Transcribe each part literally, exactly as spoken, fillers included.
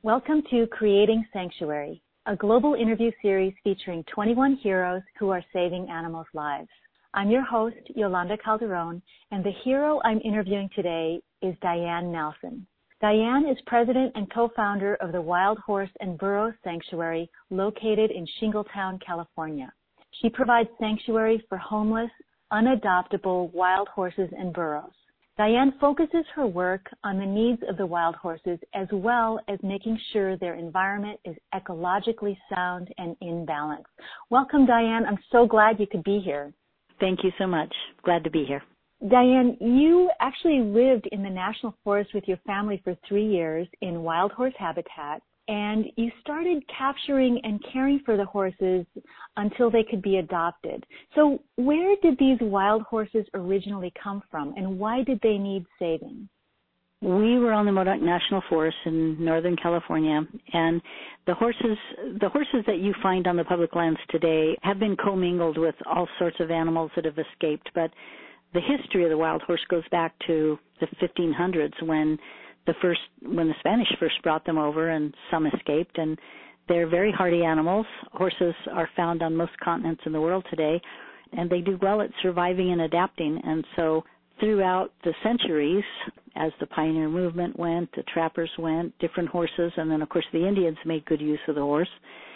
Welcome to Creating Sanctuary, a global interview series featuring twenty-one heroes who are saving animals' lives. I'm your host, Yolanda Calderon, and the hero I'm interviewing today is Diane Nelson. Diane is president and co-founder of the Wild Horse and Burro Sanctuary located in Shingletown, California. She provides sanctuary for homeless, unadoptable wild horses and burros. Diane focuses her work on the needs of the wild horses as well as making sure their environment is ecologically sound and in balance. Welcome, Diane. I'm so glad you could be here. Thank you so much. Glad to be here. Diane, you actually lived in the National Forest with your family for three years in wild horse habitat, and you started capturing and caring for the horses until they could be adopted. So where did these wild horses originally come from, and why did they need saving? We were on the Modoc National Forest in Northern California, and the horses the horses that you find on the public lands today have been commingled with all sorts of animals that have escaped, but the history of the wild horse goes back to the fifteen hundreds when the first when the Spanish first brought them over, and some escaped, and they're very hardy animals. Horses are found on most continents in the world today, and they do well at surviving and adapting. And so throughout the centuries, as the pioneer movement went, the trappers went, different horses, and then of course the Indians made good use of the horse,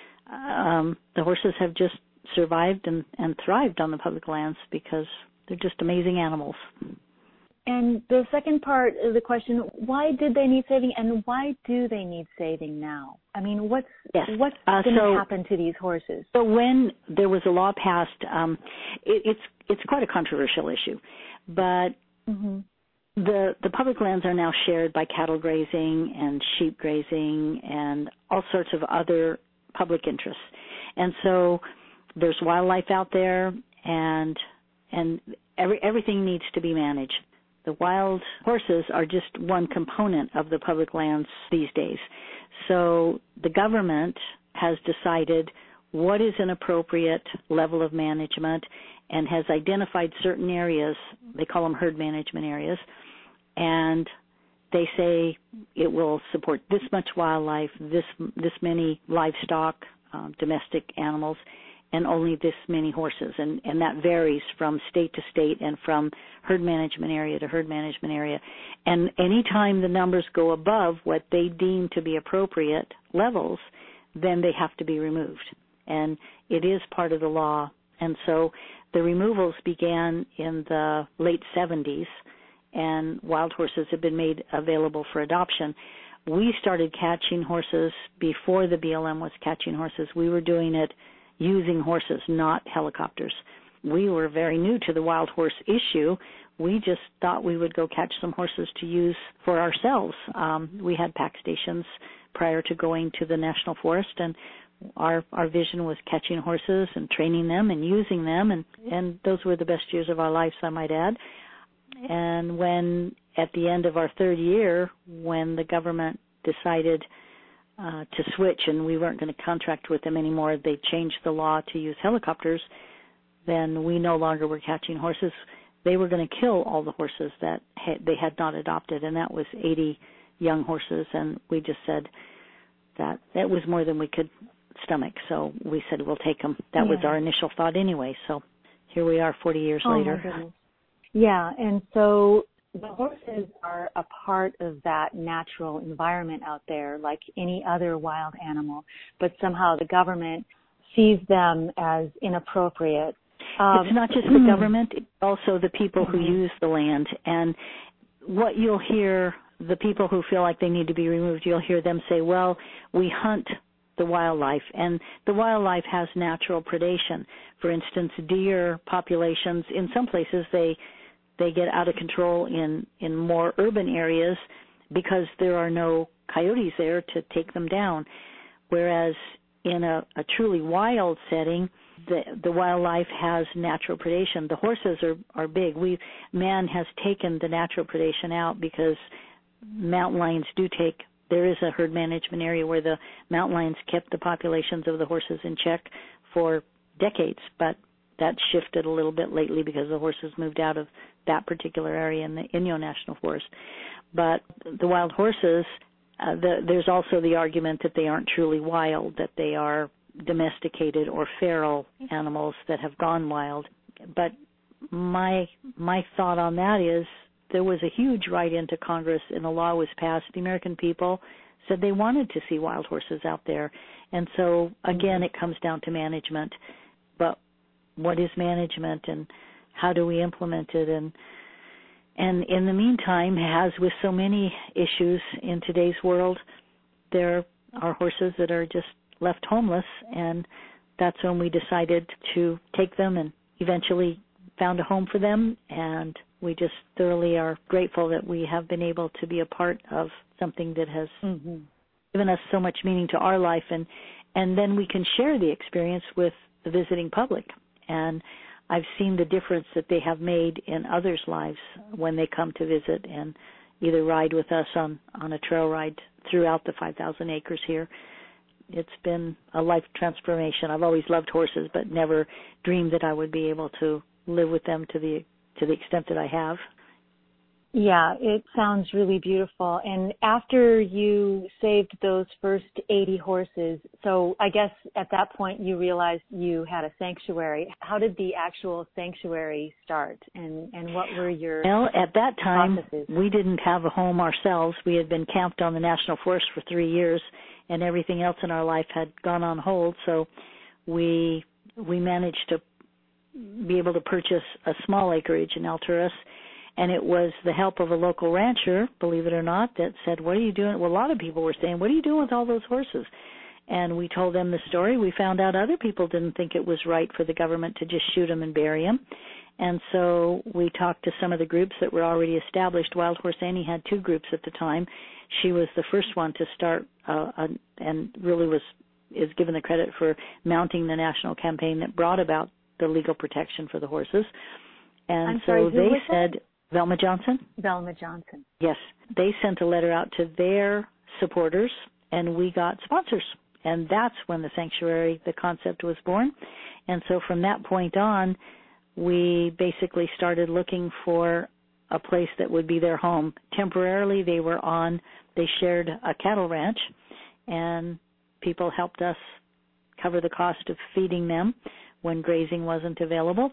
um, the horses have just survived and, and thrived on the public lands because they're just amazing animals. And the second part of the question, why did they need saving, and why do they need saving now? I mean, what's yes. what's uh, going to so, happen to these horses? So when there was a law passed, um, it, it's it's quite a controversial issue, but mm-hmm. the the public lands are now shared by cattle grazing and sheep grazing and all sorts of other public interests, and so there's wildlife out there, and and every everything needs to be managed. The wild horses are just one component of the public lands these days. So the government has decided what is an appropriate level of management and has identified certain areas, they call them herd management areas, and they say it will support this much wildlife, this this many livestock, um, domestic animals, and only this many horses, and, and that varies from state to state and from herd management area to herd management area. And any time the numbers go above what they deem to be appropriate levels, then they have to be removed. And it is part of the law. And so the removals began in the late seventies, and wild horses have been made available for adoption. We started catching horses before the B L M was catching horses. We were doing it using horses, not helicopters. We were very new to the wild horse issue. We just thought we would go catch some horses to use for ourselves. Um, we had pack stations prior to going to the National Forest, and our our vision was catching horses and training them and using them, and, and those were the best years of our lives, I might add. And when, at the end of our third year, when the government decided Uh, to switch, and we weren't going to contract with them anymore, they changed the law to use helicopters, then we no longer were catching horses. They were going to kill all the horses that ha- they had not adopted, and that was eighty young horses, and we just said that that was more than we could stomach, so we said we'll take them. That yeah. was our initial thought anyway, so here we are forty years oh, later. My goodness. Yeah, and so the horses are a part of that natural environment out there like any other wild animal, but somehow the government sees them as inappropriate. Um, it's not just the government, it's also the people who use the land. And what you'll hear, the people who feel like they need to be removed, you'll hear them say, well, we hunt the wildlife, and the wildlife has natural predation. For instance, deer populations, in some places they They get out of control in, in more urban areas because there are no coyotes there to take them down. Whereas in a, a truly wild setting, the, the wildlife has natural predation. The horses are, are big. We man has taken the natural predation out because mountain lions do take, there is a herd management area where the mountain lions kept the populations of the horses in check for decades, but that shifted a little bit lately because the horses moved out of that particular area in the Inyo National Forest. But the wild horses uh, the, there's also the argument that they aren't truly wild, that they are domesticated or feral animals that have gone wild. But my my thought on that is there was a huge write-in to Congress and a law was passed. The American people said they wanted to see wild horses out there. And so, again, it comes down to management. But what is management and how do we implement it? And and in the meantime, as with so many issues in today's world, there are horses that are just left homeless, and that's when we decided to take them and eventually found a home for them, and we just thoroughly are grateful that we have been able to be a part of something that has mm-hmm. given us so much meaning to our life, and and then we can share the experience with the visiting public. And I've seen the difference that they have made in others' lives when they come to visit and either ride with us on, on a trail ride throughout the five thousand acres here. It's been a life transformation. I've always loved horses, but never dreamed that I would be able to live with them to the to the extent that I have. Yeah, it sounds really beautiful. And after you saved those first eighty horses, so I guess at that point you realized you had a sanctuary. How did the actual sanctuary start, and, and what were your Well, at that time, processes? We didn't have a home ourselves. We had been camped on the National Forest for three years, and everything else in our life had gone on hold. So we we managed to be able to purchase a small acreage in Alturas. And it was the help of a local rancher, believe it or not, that said, what are you doing? Well, a lot of people were saying, what are you doing with all those horses? And we told them the story. We found out other people didn't think it was right for the government to just shoot them and bury them. And so we talked to some of the groups that were already established. Wild Horse Annie had two groups at the time. She was the first one to start uh, a, and really was is given the credit for mounting the national campaign that brought about the legal protection for the horses. And I'm so sorry, they said... That? Velma Johnson? Velma Johnson. Yes. They sent a letter out to their supporters, and we got sponsors. And that's when the sanctuary, the concept was born. And so from that point on, we basically started looking for a place that would be their home. Temporarily, they were on, they shared a cattle ranch, and people helped us cover the cost of feeding them when grazing wasn't available.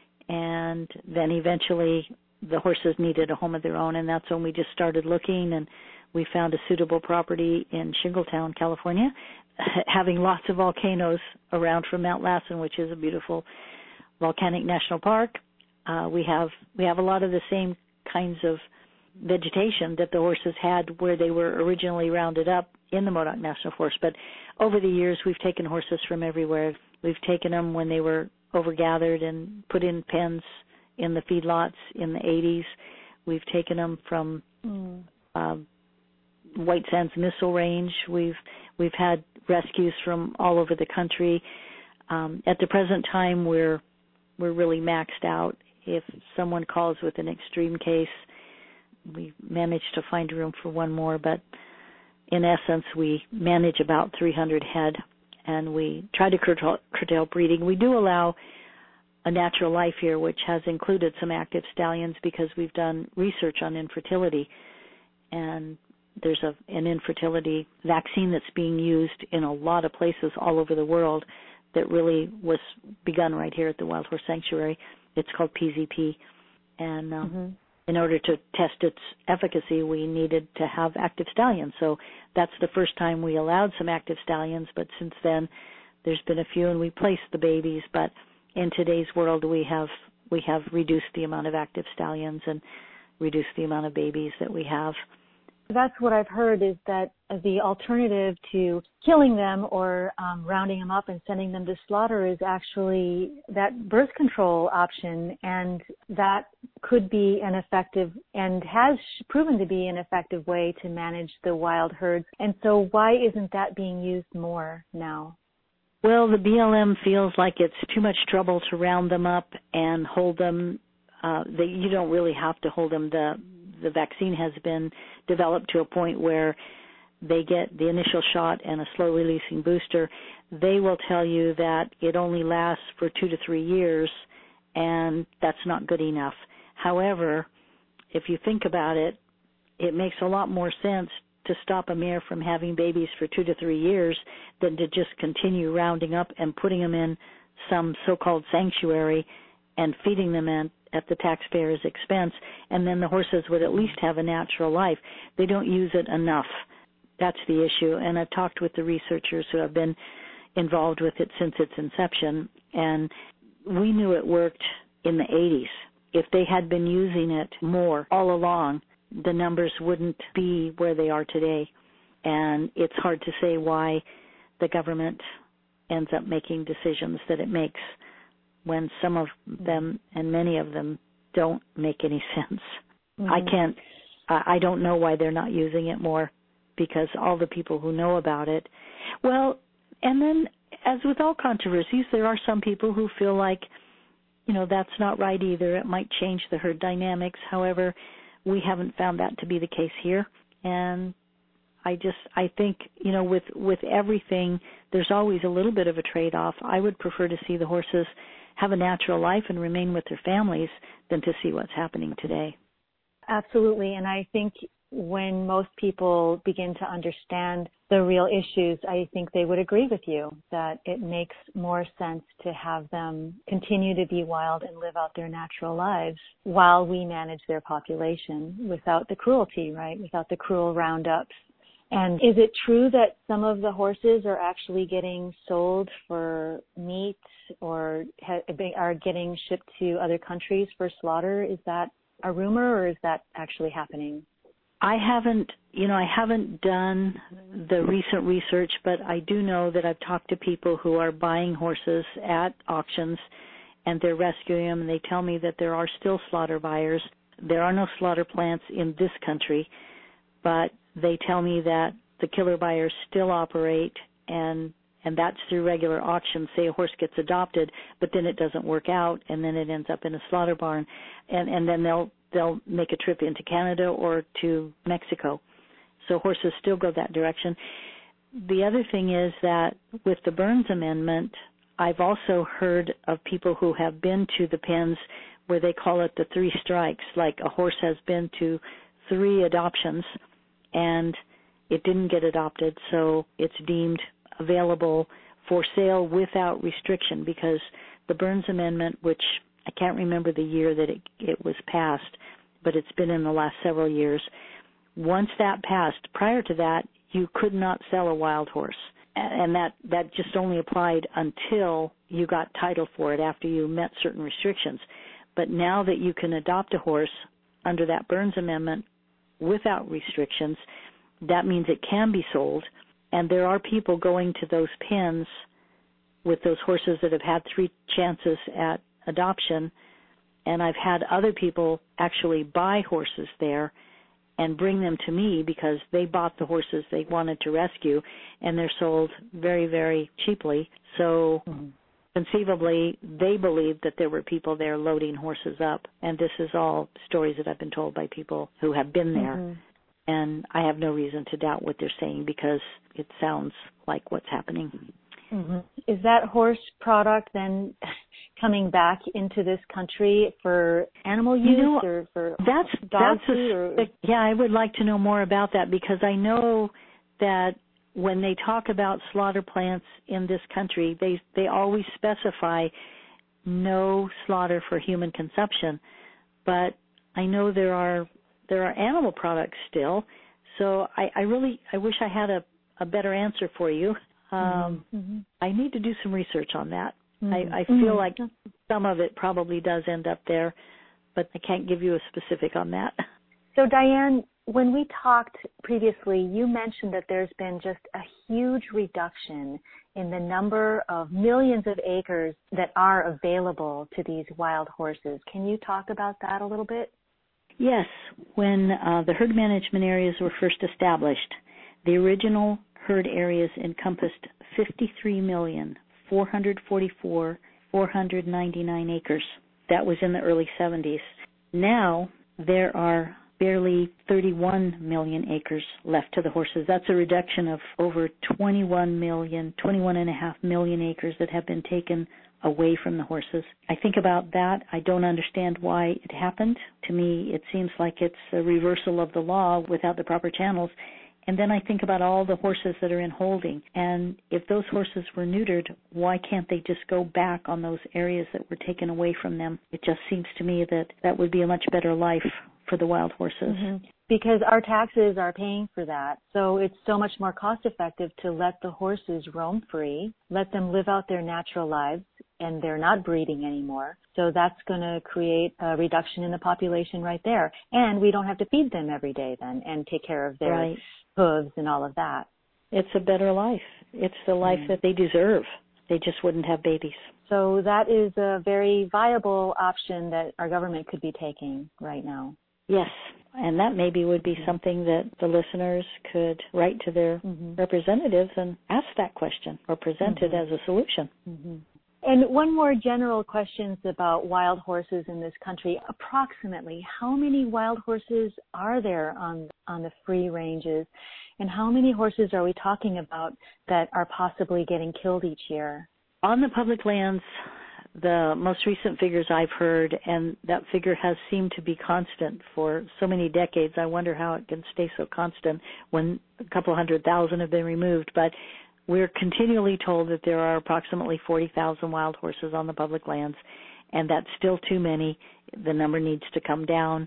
And then eventually the horses needed a home of their own, and that's when we just started looking, and we found a suitable property in Shingletown, California, having lots of volcanoes around from Mount Lassen, which is a beautiful volcanic national park. Uh, we have we have a lot of the same kinds of vegetation that the horses had where they were originally rounded up in the Modoc National Forest. But over the years, we've taken horses from everywhere. We've taken them when they were overgathered and put in pens in the feedlots in the eighties. We've taken them from mm. uh, White Sands Missile Range. We've we've had rescues from all over the country. Um, at the present time, we're we're really maxed out. If someone calls with an extreme case, we manage to find room for one more. But in essence, we manage about three hundred head, and we try to curtail, curtail breeding. We do allow a natural life here, which has included some active stallions because we've done research on infertility, and there's a, an infertility vaccine that's being used in a lot of places all over the world that really was begun right here at the Wild Horse Sanctuary. It's called P Z P, and um, mm-hmm. in order to test its efficacy, we needed to have active stallions. So that's the first time we allowed some active stallions, but since then there's been a few, and we placed the babies, but in today's world, we have we have reduced the amount of active stallions and reduced the amount of babies that we have. That's what I've heard, is that the alternative to killing them or um, rounding them up and sending them to slaughter is actually that birth control option, and that could be an effective and has proven to be an effective way to manage the wild herds. And so why isn't that being used more now? Well, the B L M feels like it's too much trouble to round them up and hold them. Uh, that you don't really have to hold them. The the vaccine has been developed to a point where they get the initial shot and a slow-releasing booster. They will tell you that it only lasts for two to three years, and that's not good enough. However, if you think about it, it makes a lot more sense to stop a mare from having babies for two to three years than to just continue rounding up and putting them in some so-called sanctuary and feeding them in at the taxpayer's expense, and then the horses would at least have a natural life. They don't use it enough. That's the issue. And I've talked with the researchers who have been involved with it since its inception, and we knew it worked in the eighties. If they had been using it more all along, the numbers wouldn't be where they are today. And it's hard to say why the government ends up making decisions that it makes when some of them and many of them don't make any sense. Mm-hmm. I can't, I don't know why they're not using it more, because all the people who know about it, well, and then as with all controversies, there are some people who feel like, you know, that's not right either. It might change the herd dynamics. However, we haven't found that to be the case here. And I just, I think, you know, with, with everything, there's always a little bit of a trade-off. I would prefer to see the horses have a natural life and remain with their families than to see what's happening today. Absolutely. And I think when most people begin to understand the real issues, I think they would agree with you that it makes more sense to have them continue to be wild and live out their natural lives while we manage their population without the cruelty, right? Without the cruel roundups. And is it true that some of the horses are actually getting sold for meat or are getting shipped to other countries for slaughter? Is that a rumor, or is that actually happening? I haven't, you know, I haven't done the recent research, but I do know that I've talked to people who are buying horses at auctions and they're rescuing them, and they tell me that there are still slaughter buyers. There are no slaughter plants in this country, but they tell me that the killer buyers still operate, and and that's through regular auctions. Say a horse gets adopted, but then it doesn't work out, and then it ends up in a slaughter barn, and, and then they'll they'll make a trip into Canada or to Mexico. So horses still go that direction. The other thing is that with the Burns Amendment, I've also heard of people who have been to the pens where they call it the three strikes, like a horse has been to three adoptions and it didn't get adopted, so it's deemed available for sale without restriction, because the Burns Amendment, which I can't remember the year that it, it was passed, but it's been in the last several years. Once that passed, prior to that, you could not sell a wild horse. And that, that just only applied until you got title for it, after you met certain restrictions. But now that you can adopt a horse under that Burns Amendment without restrictions, that means it can be sold. And there are people going to those pens with those horses that have had three chances at adoption, and I've had other people actually buy horses there and bring them to me because they bought the horses they wanted to rescue, and they're sold very, very cheaply. So mm-hmm. conceivably, they believe that there were people there loading horses up, and this is all stories that I've been told by people who have been there. Mm-hmm. And I have no reason to doubt what they're saying because it sounds like what's happening. Mm-hmm. Is that horse product then coming back into this country for animal use, you know, or for that's, dog that's food? A, or? Yeah, I would like to know more about that, because I know that when they talk about slaughter plants in this country, they they always specify no slaughter for human consumption. But I know there are there are animal products still, so I, I really I wish I had a, a better answer for you. Um, mm-hmm. I need to do some research on that. Mm-hmm. I, I feel mm-hmm. like some of it probably does end up there, but I can't give you a specific on that. So, Diane, when we talked previously, you mentioned that there's been just a huge reduction in the number of millions of acres that are available to these wild horses. Can you talk about that a little bit? Yes. When uh, the herd management areas were first established, the original herd areas encompassed fifty-three million, four hundred forty-four thousand, four hundred ninety-nine acres. That was in the early seventies. Now there are barely thirty-one million acres left to the horses. That's a reduction of over twenty-one million, twenty-one and a half million acres that have been taken away from the horses. I think about that. I don't understand why it happened. To me, it seems like it's a reversal of the law without the proper channels. And then I think about all the horses that are in holding. And if those horses were neutered, why can't they just go back on those areas that were taken away from them? It just seems to me that that would be a much better life for the wild horses. Mm-hmm. Because our taxes are paying for that. So it's so much more cost effective to let the horses roam free, let them live out their natural lives, and they're not breeding anymore. So that's going to create a reduction in the population right there. And we don't have to feed them every day then and take care of their right. hooves and all of that. It's a better life. It's the life mm. that they deserve. They just wouldn't have babies. So that is a very viable option that our government could be taking right now. Yes, and that maybe would be something that the listeners could write to their mm-hmm. representatives and ask that question or present mm-hmm. it as a solution. Mm-hmm. And one more general question about wild horses in this country. Approximately, how many wild horses are there on on the free ranges, and how many horses are we talking about that are possibly getting killed each year? On the public lands, the most recent figures I've heard, and that figure has seemed to be constant for so many decades. I wonder how it can stay so constant when a couple hundred thousand have been removed. But we're continually told that there are approximately forty thousand wild horses on the public lands, and that's still too many. The number needs to come down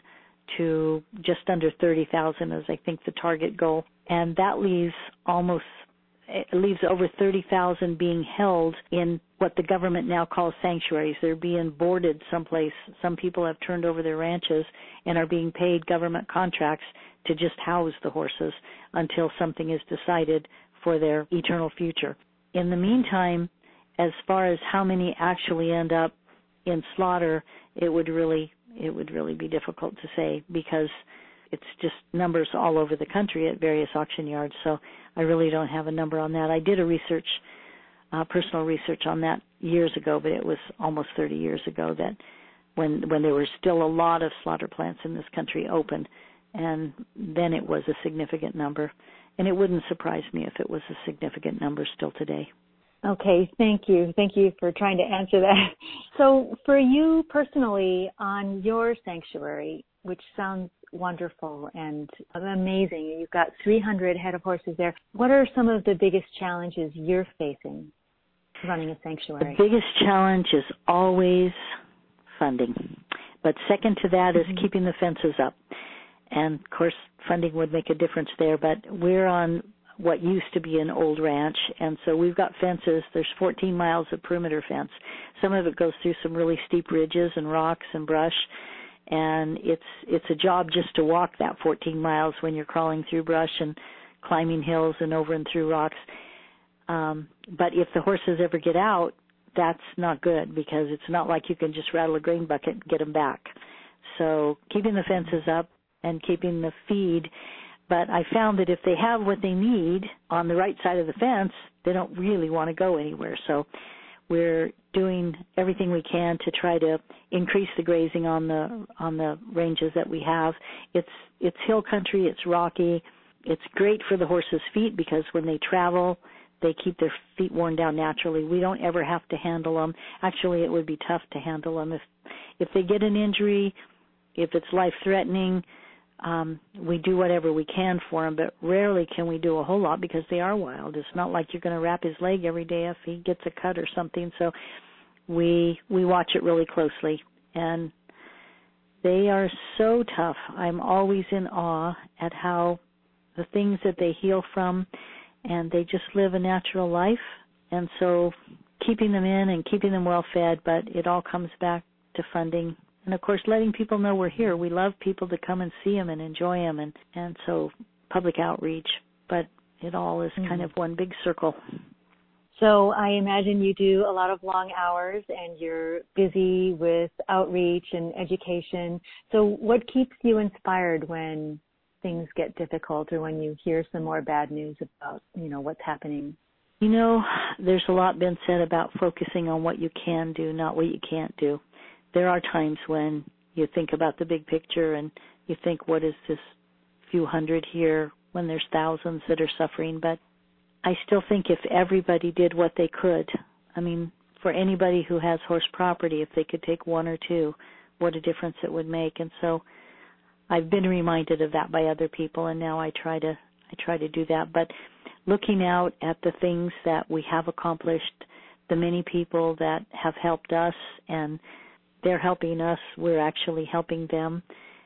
to just under thirty thousand is, I think, the target goal. And that leaves almost It leaves over thirty thousand being held in what the government now calls sanctuaries. They're being boarded someplace. Some people have turned over their ranches and are being paid government contracts to just house the horses until something is decided for their eternal future. In the meantime, as far as how many actually end up in slaughter, it would really it would really be difficult to say, because it's just numbers all over the country at various auction yards. So I really don't have a number on that. I did a research, uh, personal research on that years ago, but it was almost thirty years ago that when when there were still a lot of slaughter plants in this country open, and then it was a significant number. And it wouldn't surprise me if it was a significant number still today. Okay, thank you. Thank you for trying to answer that. So for you personally, on your sanctuary, which sounds wonderful and amazing, you've got three hundred head of horses there. What are some of the biggest challenges you're facing running a sanctuary? The biggest challenge is always funding. But second to that is mm-hmm. keeping the fences up. And, of course, funding would make a difference there. But we're on what used to be an old ranch, and so we've got fences. There's fourteen miles of perimeter fence. Some of it goes through some really steep ridges and rocks and brush, and it's it's a job just to walk that fourteen miles when you're crawling through brush and climbing hills and over and through rocks. Um, but if the horses ever get out, that's not good, because it's not like you can just rattle a grain bucket and get them back. So keeping the fences up and keeping the feed. But I found that if they have what they need on the right side of the fence, they don't really want to go anywhere. So we're doing everything we can to try to increase the grazing on the on the ranges that we have. It's it's hill country, it's rocky. It's great for the horses' feet, because when they travel, they keep their feet worn down naturally. We don't ever have to handle them. Actually, it would be tough to handle them. If if they get an injury, if it's life-threatening, Um, we do whatever we can for him, but rarely can we do a whole lot because they are wild. It's not like you're going to wrap his leg every day if he gets a cut or something. So we we watch it really closely, and they are so tough. I'm always in awe at how the things that they heal from, and they just live a natural life. And so keeping them in and keeping them well fed, but it all comes back to funding. And, of course, letting people know we're here. We love people to come and see them and enjoy them, and, and so public outreach. But it all is mm-hmm. kind of one big circle. So I imagine you do a lot of long hours, and you're busy with outreach and education. So what keeps you inspired when things get difficult, or when you hear some more bad news about, you know, what's happening? You know, there's a lot been said about focusing on what you can do, not what you can't do. There are times when you think about the big picture and you think, what is this few hundred here when there's thousands that are suffering? But I still think if everybody did what they could, I mean, for anybody who has horse property, if they could take one or two, what a difference it would make. And so I've been reminded of that by other people, and now I try to I try to do that. But looking out at the things that we have accomplished, the many people that have helped us, and they're helping us, we're actually helping them,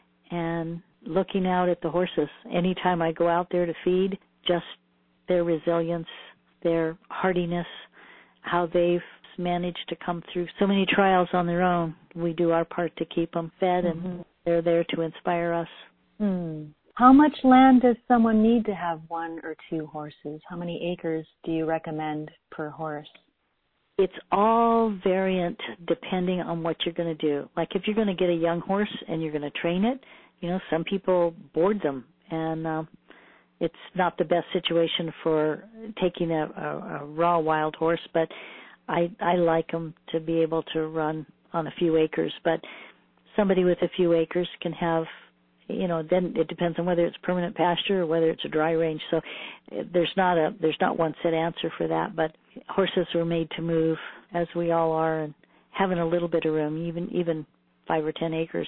and looking out at the horses. Anytime I go out there to feed, just their resilience, their hardiness, how they've managed to come through so many trials on their own. We do our part to keep them fed, mm-hmm. and they're there to inspire us. Mm. How much land does someone need to have one or two horses? How many acres do you recommend per horse? It's all variant depending on what you're going to do. Like if you're going to get a young horse and you're going to train it, you know, some people board them, and uh, it's not the best situation for taking a, a, a raw wild horse, but I, I like them to be able to run on a few acres. But somebody with a few acres can have, you know, then it depends on whether it's permanent pasture or whether it's a dry range. So there's not a there's not one set answer for that. But horses were made to move, as we all are, and having a little bit of room, even even five or ten acres.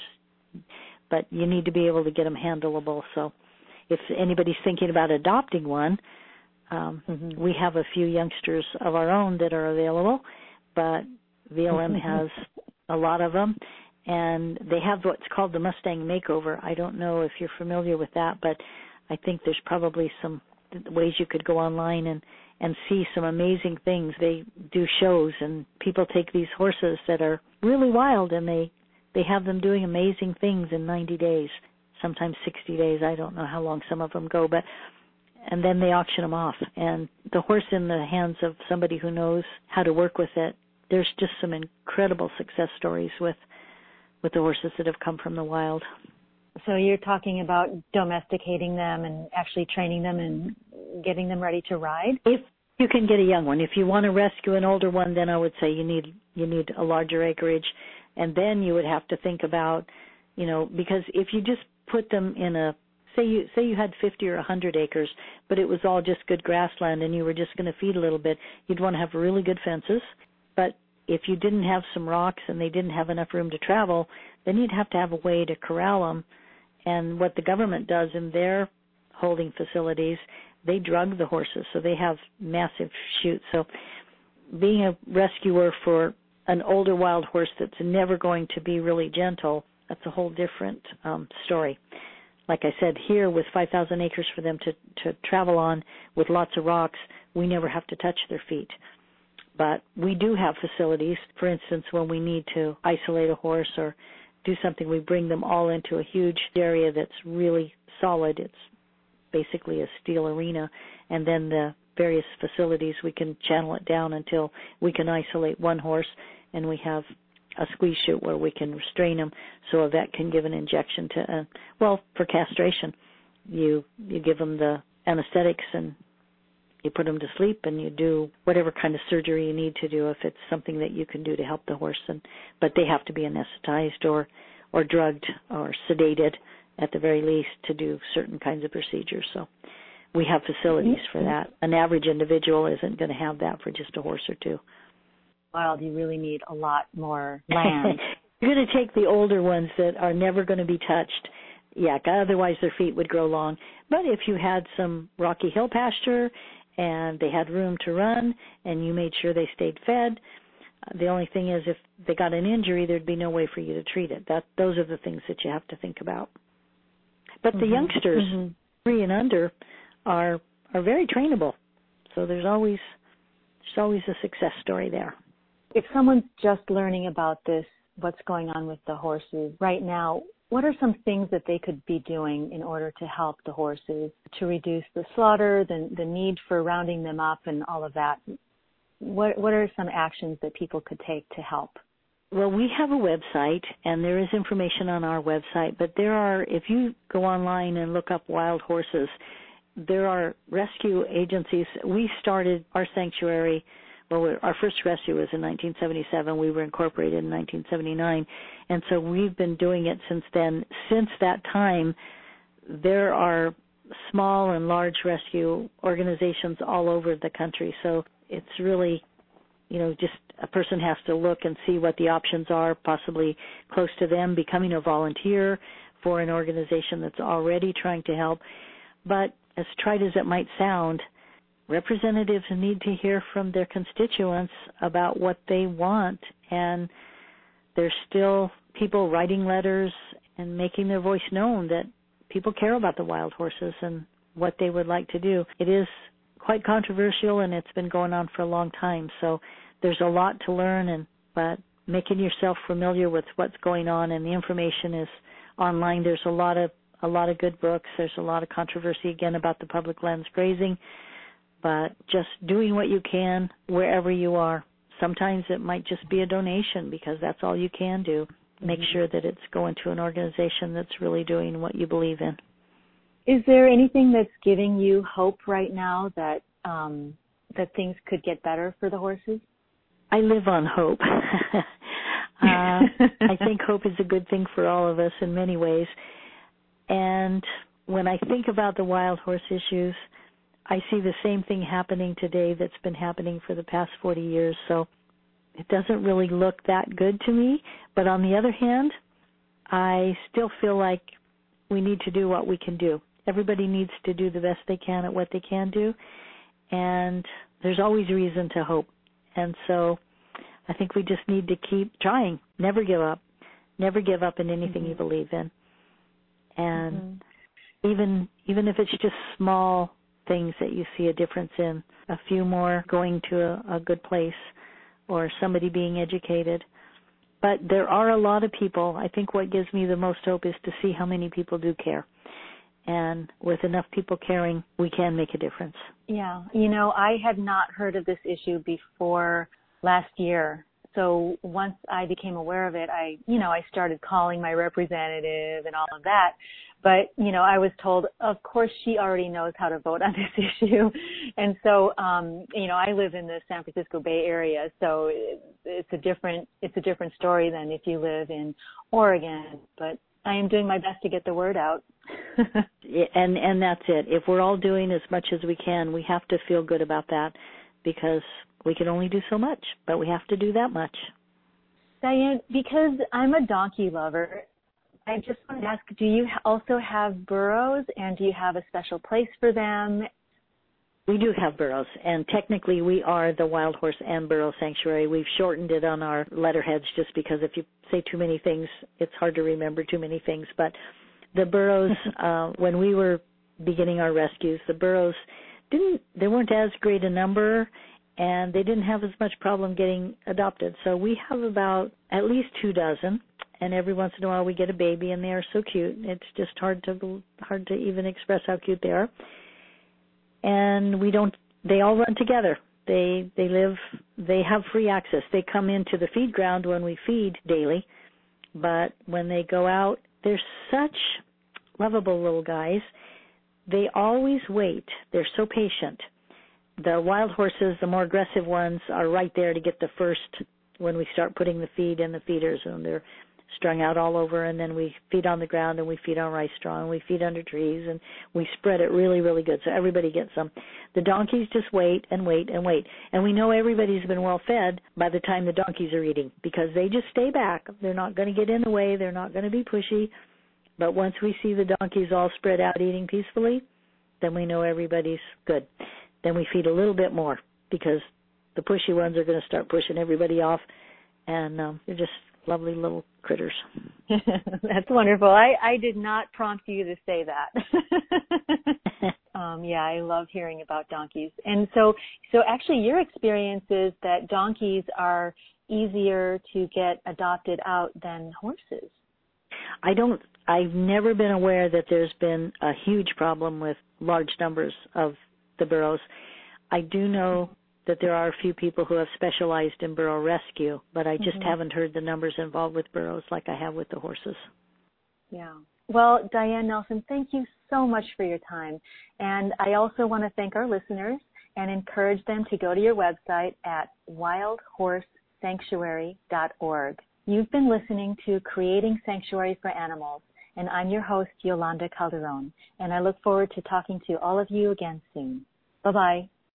But you need to be able to get them handleable. So if anybody's thinking about adopting one, um, mm-hmm. we have a few youngsters of our own that are available, but V L M has a lot of them. And they have what's called the Mustang Makeover. I don't know if you're familiar with that, but I think there's probably some ways you could go online and, and see some amazing things. They do shows, and people take these horses that are really wild, and they, they have them doing amazing things in ninety days, sometimes sixty days. I don't know how long some of them go, but and then they auction them off. And the horse in the hands of somebody who knows how to work with it, there's just some incredible success stories with with the horses that have come from the wild. So you're talking about domesticating them and actually training them and getting them ready to ride? If you can get a young one. If you want to rescue an older one, then I would say you need you need a larger acreage. And then you would have to think about, you know, because if you just put them in a, say you say you had fifty or one hundred acres, but it was all just good grassland and you were just going to feed a little bit, you'd want to have really good fences. But if you didn't have some rocks and they didn't have enough room to travel, then you'd have to have a way to corral them. And what the government does in their holding facilities, they drug the horses, so they have massive chutes. So being a rescuer for an older wild horse that's never going to be really gentle, that's a whole different um, story. Like I said, here with five thousand acres for them to, to travel on with lots of rocks, we never have to touch their feet. But we do have facilities, for instance, when we need to isolate a horse or do something, we bring them all into a huge area that's really solid. It's basically a steel arena, and then the various facilities, we can channel it down until we can isolate one horse, and we have a squeeze chute where we can restrain them so a vet can give an injection to, uh, well, for castration. You, you give them the anesthetics and you put them to sleep, and you do whatever kind of surgery you need to do if it's something that you can do to help the horse. And but they have to be anesthetized or, or drugged or sedated at the very least to do certain kinds of procedures. So we have facilities for that. An average individual isn't going to have that for just a horse or two. Wild, you really need a lot more land. You're going to take the older ones that are never going to be touched. Yeah, otherwise their feet would grow long. But if you had some rocky hill pasture and they had room to run, and you made sure they stayed fed. The only thing is if they got an injury, there'd be no way for you to treat it. That Those are the things that you have to think about. But mm-hmm. the youngsters, mm-hmm. three and under, are are very trainable. So there's always there's always a success story there. If someone's just learning about this, what's going on with the horses right now, what are some things that they could be doing in order to help the horses, to reduce the slaughter, the, the need for rounding them up and all of that? What, what are some actions that people could take to help? Well, we have a website, and there is information on our website, but there are, if you go online and look up wild horses, there are rescue agencies. We started our sanctuary. Well, our first rescue was in nineteen seventy-seven. We were incorporated in nineteen seventy-nine, and so we've been doing it since then. Since that time, there are small and large rescue organizations all over the country. So it's really, you know, just a person has to look and see what the options are, possibly close to them, becoming a volunteer for an organization that's already trying to help. But as trite as it might sound, representatives need to hear from their constituents about what they want, and there's still people writing letters and making their voice known that people care about the wild horses and what they would like to do. It is quite controversial, and it's been going on for a long time, so there's a lot to learn, and but making yourself familiar with what's going on, and the information is online. There's a lot of a lot of good books. There's a lot of controversy, again, about the public lands grazing, but just doing what you can wherever you are. Sometimes it might just be a donation because that's all you can do. Make mm-hmm. sure that it's going to an organization that's really doing what you believe in. Is there anything that's giving you hope right now that um, that things could get better for the horses? I live on hope. uh, I think hope is a good thing for all of us in many ways. And when I think about the wild horse issues, I see the same thing happening today that's been happening for the past forty years. So it doesn't really look that good to me. But on the other hand, I still feel like we need to do what we can do. Everybody needs to do the best they can at what they can do. And there's always reason to hope. And so I think we just need to keep trying. Never give up. Never give up in anything mm-hmm. you believe in. And mm-hmm. even even if it's just small things that you see a difference in, a few more going to a, a good place or somebody being educated. But there are a lot of people. I think what gives me the most hope is to see how many people do care. And with enough people caring, we can make a difference. Yeah. You know, I had not heard of this issue before last year. So once I became aware of it, I, you know, I started calling my representative and all of that. But, you know, I was told, of course, she already knows how to vote on this issue. And so, um, you know, I live in the San Francisco Bay Area, so it's a different, it's a different story than if you live in Oregon. But I am doing my best to get the word out. and and that's it. If we're all doing as much as we can, we have to feel good about that because we can only do so much, but we have to do that much. Diane, because I'm a donkey lover, I just want to ask, do you also have burros, and do you have a special place for them? We do have burros, and technically we are the Wild Horse and Burro Sanctuary. We've shortened it on our letterheads just because if you say too many things, it's hard to remember too many things. But the burros, uh, when we were beginning our rescues, the burros didn't, they weren't as great a number, and they didn't have as much problem getting adopted. So we have about at least two dozen. And every once in a while we get a baby, and they are so cute. It's just hard to hard to even express how cute they are. And we don't. They all run together. They they live. They have free access. They come into the feed ground when we feed daily, but when they go out, they're such lovable little guys. They always wait. They're so patient. The wild horses, the more aggressive ones, are right there to get the first when we start putting the feed in the feeders, and they're strung out all over, and then we feed on the ground, and we feed on rice straw, and we feed under trees, and we spread it really, really good so everybody gets some. The donkeys just wait and wait and wait, and we know everybody's been well fed by the time the donkeys are eating because they just stay back. They're not going to get in the way. They're not going to be pushy. But once we see the donkeys all spread out eating peacefully, then we know everybody's good. Then we feed a little bit more because the pushy ones are going to start pushing everybody off, and um, they're just lovely little critters. That's wonderful. I, I did not prompt you to say that. um, yeah, I love hearing about donkeys. And so, so actually your experience is that donkeys are easier to get adopted out than horses. I don't, I've never been aware that there's been a huge problem with large numbers of the burros. I do know that there are a few people who have specialized in burro rescue, but I just mm-hmm. haven't heard the numbers involved with burros like I have with the horses. Yeah. Well, Diane Nelson, thank you so much for your time. And I also want to thank our listeners and encourage them to go to your website at wild horse sanctuary dot org. You've been listening to Creating Sanctuary for Animals, and I'm your host, Yolanda Calderon, and I look forward to talking to all of you again soon. Bye-bye.